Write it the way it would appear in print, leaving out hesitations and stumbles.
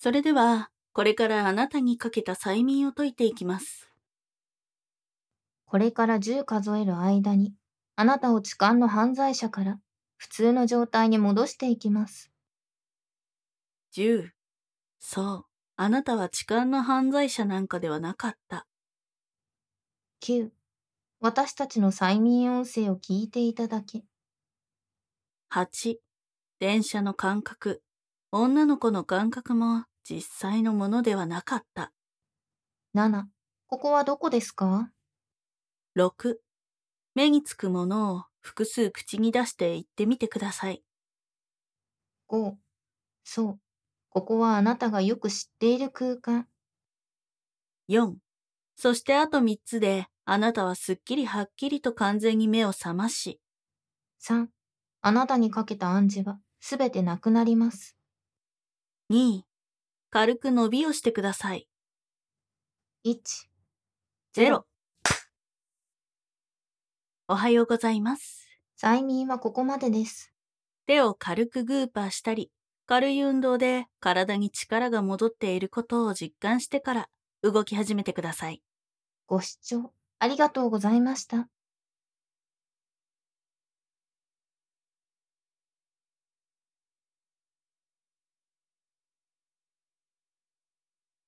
それでは、これからあなたにかけた催眠を解いていきます。 これから10数える間に、あなたを痴漢の犯罪者から普通の状態に戻していきます。 10。そう。あなたは痴漢の犯罪者なんかではなかった。 9、私たちの催眠音声を聞いていただけ。 8。電車の感覚。女の子の感覚も実際のものではなかった。 7、ここはどこですか？ 6。目につくものを複数口に出して言ってみてください。 5、そう、ここはあなたがよく知っている空間。 4。そしてあと3つで、あなたはすっきりはっきりと完全に目を覚まし、 3、あなたにかけた暗示はすべてなくなります。 2。軽く伸びをしてください。 1、0。 0。おはようございます。 催眠はここまでです。 手を軽くグーパーしたり、軽い運動で体に力が戻っていることを実感してから動き始めてください。 ご視聴ありがとうございました。